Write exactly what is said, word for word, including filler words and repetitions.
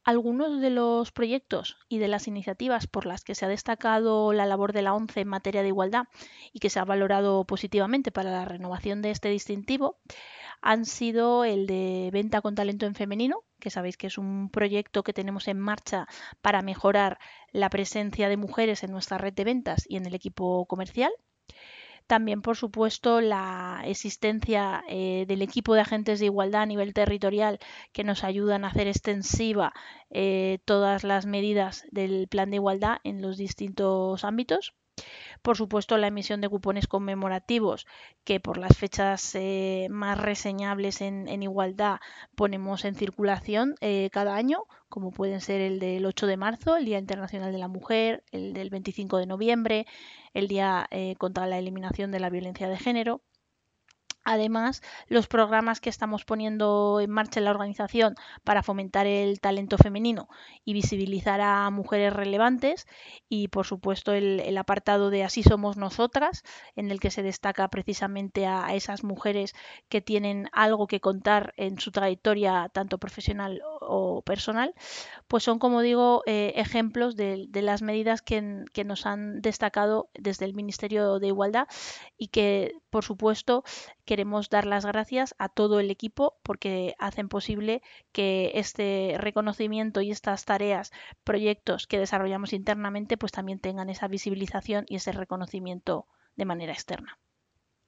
Algunos de los proyectos y de las iniciativas por las que se ha destacado la labor de la ONCE en materia de igualdad y que se ha valorado positivamente para la renovación de este distintivo han sido el de venta con talento en femenino, que sabéis que es un proyecto que tenemos en marcha para mejorar la presencia de mujeres en nuestra red de ventas y en el equipo comercial. También, por supuesto, la existencia eh, del equipo de agentes de igualdad a nivel territorial que nos ayudan a hacer extensiva eh, todas las medidas del plan de igualdad en los distintos ámbitos. Por supuesto, la emisión de cupones conmemorativos que por las fechas eh, más reseñables en, en, igualdad ponemos en circulación eh, cada año, como pueden ser el del ocho de marzo, el Día Internacional de la Mujer, el del veinticinco de noviembre, el Día eh, contra la Eliminación de la Violencia de Género. Además, los programas que estamos poniendo en marcha en la organización para fomentar el talento femenino y visibilizar a mujeres relevantes y, por supuesto, el, el apartado de Así somos nosotras, en el que se destaca precisamente a, a esas mujeres que tienen algo que contar en su trayectoria tanto profesional o personal, pues son, como digo, eh, ejemplos de, de las medidas que, que nos han destacado desde el Ministerio de Igualdad y que, por supuesto, queremos dar las gracias a todo el equipo porque hacen posible que este reconocimiento y estas tareas, proyectos que desarrollamos internamente, pues también tengan esa visibilización y ese reconocimiento de manera externa.